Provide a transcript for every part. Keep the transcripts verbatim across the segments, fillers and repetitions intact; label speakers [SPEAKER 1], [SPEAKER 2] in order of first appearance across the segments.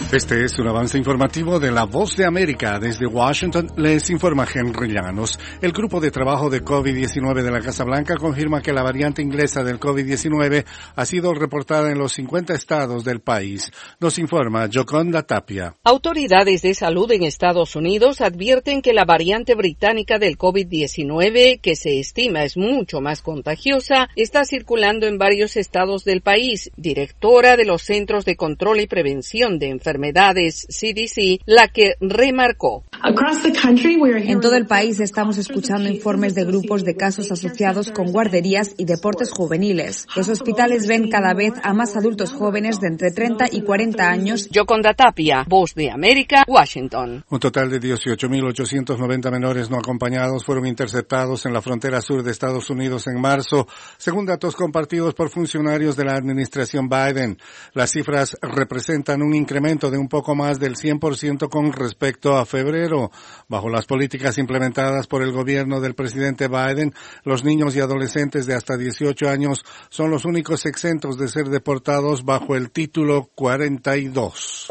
[SPEAKER 1] Este es un avance informativo de La Voz de América. Desde Washington les informa Henry Llanos. El grupo de trabajo de COVID diecinueve de la Casa Blanca confirma que la variante inglesa del COVID diecinueve ha sido reportada en los cincuenta estados del país. Nos informa Yoconda Tapia.
[SPEAKER 2] Autoridades de salud en Estados Unidos advierten que la variante británica del COVID diecinueve, que se estima es mucho más contagiosa, está circulando en varios estados del país. Directora de los Centros de Control y Prevención de Enfermedades Enfermedades C D C, la que remarcó.
[SPEAKER 3] En todo el país estamos escuchando informes de grupos de casos asociados con guarderías y deportes juveniles. Los hospitales ven cada vez a más adultos jóvenes de entre treinta y cuarenta años.
[SPEAKER 2] Yoconda Tapia, Voz de América, Washington.
[SPEAKER 1] Un total de dieciocho mil ochocientos noventa menores no acompañados fueron interceptados en la frontera sur de Estados Unidos en marzo, según datos compartidos por funcionarios de la administración Biden. Las cifras representan un incremento de un poco más del cien por ciento con respecto a febrero. Bajo las políticas implementadas por el gobierno del presidente Biden, los niños y adolescentes de hasta dieciocho años son los únicos exentos de ser deportados bajo el título cuarenta y dos.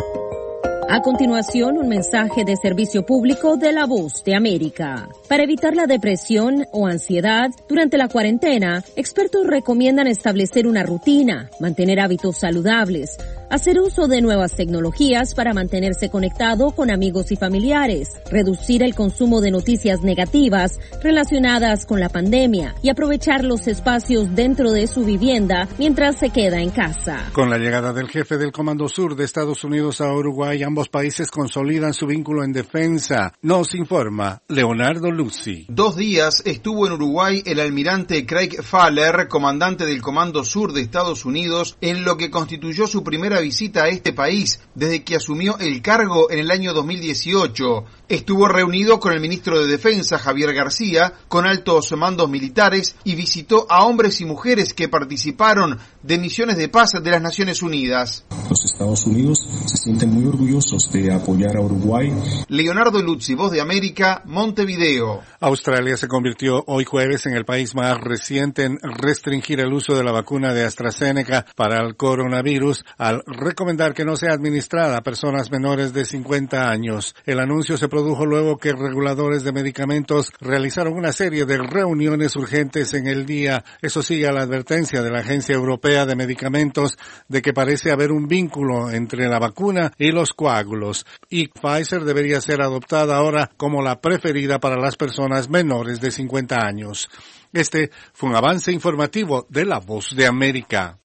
[SPEAKER 4] A continuación, un mensaje de servicio público de La Voz de América. Para evitar la depresión o ansiedad durante la cuarentena, expertos recomiendan establecer una rutina, mantener hábitos saludables, hacer uso de nuevas tecnologías para mantenerse conectado con amigos y familiares, reducir el consumo de noticias negativas relacionadas con la pandemia y aprovechar los espacios dentro de su vivienda mientras se queda en casa.
[SPEAKER 1] Con la llegada del jefe del Comando Sur de Estados Unidos a Uruguay, ambos países consolidan su vínculo en defensa. Nos informa Leonardo Luzzi.
[SPEAKER 5] Dos días estuvo en Uruguay el almirante Craig Faller, comandante del Comando Sur de Estados Unidos, en lo que constituyó su primera visita a este país desde que asumió el cargo en el año dos mil dieciocho. Estuvo reunido con el ministro de Defensa, Javier García, con altos mandos militares y visitó a hombres y mujeres que participaron de misiones de paz de las Naciones Unidas.
[SPEAKER 6] Los Estados Unidos se sienten muy orgullosos de apoyar a Uruguay.
[SPEAKER 5] Leonardo Luzzi, Voz de América, Montevideo.
[SPEAKER 1] Australia se convirtió hoy jueves en el país más reciente en restringir el uso de la vacuna de AstraZeneca para el coronavirus al recomendar que no sea administrada a personas menores de cincuenta años. El anuncio se produjo luego que reguladores de medicamentos realizaron una serie de reuniones urgentes en el día. Eso sigue a la advertencia de la Agencia Europea de Medicamentos de que parece haber un vínculo entre la vacuna y los coágulos, y Pfizer debería ser adoptada ahora como la preferida para las personas menores de cincuenta años. Este fue un avance informativo de La Voz de América.